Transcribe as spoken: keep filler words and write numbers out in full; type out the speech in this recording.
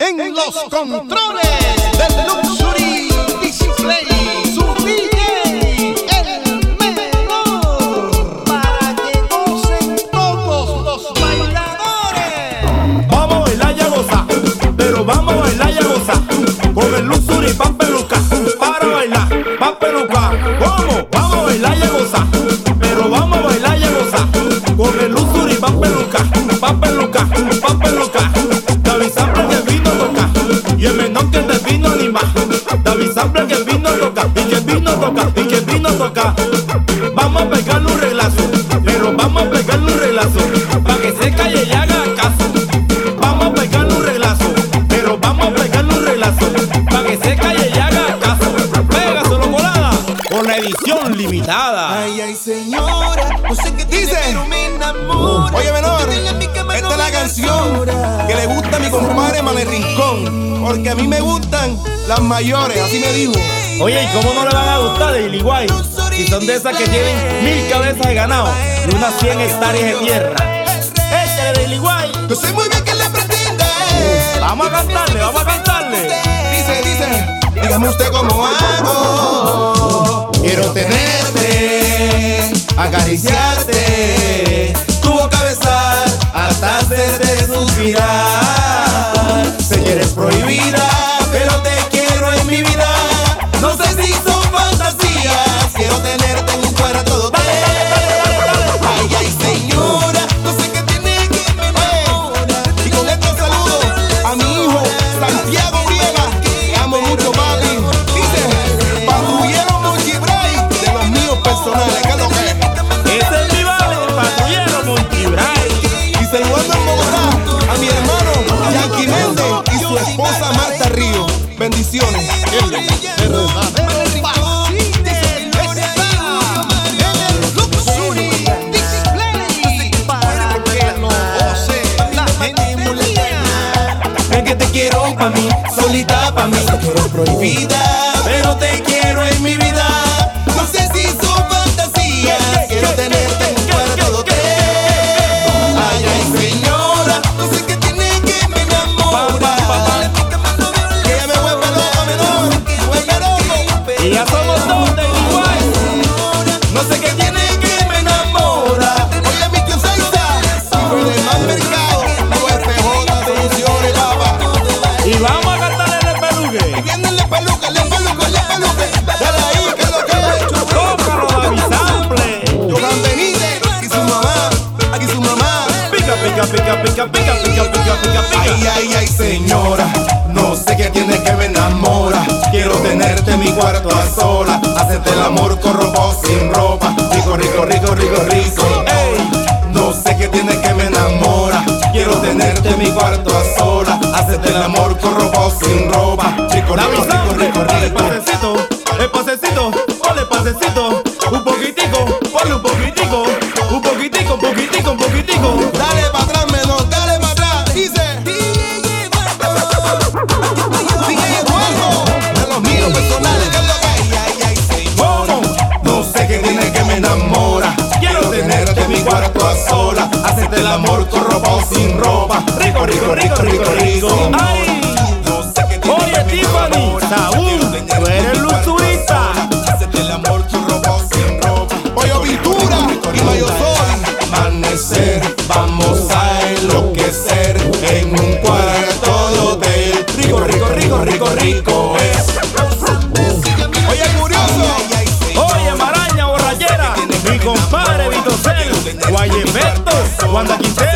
En los controles del Luxury Display, su D J, el menor, para que gocen todos los bailadores. Vamos a bailar y a gozar, pero vamos a bailar y a gozar, con el Luxury pa' peluca, para bailar, pa' peluca. ¿Cómo? Vamos a bailar y a gozar, pero vamos a bailar y a gozar, con el Luxury pa' peluca, pa' peluca, pa' peluca. David Sample que vino a tocar, y el menor que te vino a animar. David Sample que vino a tocar, y que vino a tocar, y que vino a tocar. Vamos a pegarle un reglazo, pero vamos a pegarle un reglazo, pa' que se calle y haga caso. Vamos a pegarle un reglazo, pero vamos a pegarle un reglazo, pa' que se calle y haga caso. Pégaselo colada, con la edición limitada. Ay, ay, señora, no sé qué dice, pero me enamora. Oye, menor, esta es la canción que le gusta a mi compadre Mane Rincón, porque a mí me gustan las mayores, así me dijo. Oye, ¿y cómo no le van a gustar de Lily White? Si son de esas que tienen mil cabezas de ganado y unas cien hectáreas de tierra. Échale de Lily White. No sé muy bien qué le pretende. Vamos a cantarle, vamos a cantarle. Dice, dice, dígame usted cómo hago. Quiero tenerte, acariciarte, tu boca besar, hasta hacerte suspirar. Sé que eres prohibida, pero te quiero en mi vida. No sé si son fantasías, quiero tenerte en un cuarto todo. Ay, ay, señora, no sé qué tiene que me enamora. Y con esto saludo a mi hijo Santiago Briega, que amo mucho, papi. Dice, patrullero Monchi Bray, de los míos personales, ¿qué es lo que es? Ese es mi vale, el patrullero Monchi Bray. Y saludando en Bogotá a mi hermano Yankee Méndez y su esposa Marta Río. Bendiciones. Es que te quiero pa' mí, solita pa' mí. Tú eres prohibida, pero te quiero en mi vida. No sé si son fantasías, quiero tenerte en un cuarto de hotel. Ay, ay, señora, no sé qué tiene que me enamora. Que ella me vuelve loca, menor, que vuelve loco. Y ya somos dos de Lily White. No sé qué tiene que me enamora. Oye, mi tío Saiza, hijo de más mercado, U F J Soluciones, papá. Y vamos a cantarle el peluque. Vienen las pelucas, las pelucas, las pelucas. Dale ahí, que es lo que es. Tócalo, David Sample. Johan Benítez y su mamá, aquí su mamá. Pica, pica, pica, pica, pica, pica, pica, pica, pica. Ay, ay, ay, señora, no sé qué tiene que me enamora. Quiero tenerte en mi cuarto a sola, hacerte el amor con ropa o sin ropa. Rico, rico, rico, rico, rico. Ey, no sé qué tiene que me enamora. Quiero tenerte en mi cuarto a sola, hacerte el amor con ropa o sin ropa. Rico, rico, David rico, Sample, rico, ponle rico. pasecito, el pasecito, ponle pasecito. Un poquitico, ponle un poquitico, un poquitico, un poquitico, un poquitico. Dale para atrás, menor, dale para atrás. Dice, sigue Eduardo, de los míos personales, ¿qué es lo que hay? Ay, ay, señora, no sé qué tiene que me enamora. Quiero tenerte en mi cuarto a sola, hacerte el amor con ropa o sin ropa. Rico, rico, rico, rico, rico. Ay, No sé qué tiene oye, que me Tiffany, enamora. Saúl, tú eres luxurista. Hacerte el amor con ropa o sin ropa. Pollo Pintura y Mayo Sol. Amanecer, vamos a enloquecer en un cuarto de hotel. Rico, rico, rico, rico, rico es. Oye, curioso. Oye, Maraña borrachera, mi compadre Vito Cel, Guayepeto, Wanda Quintero.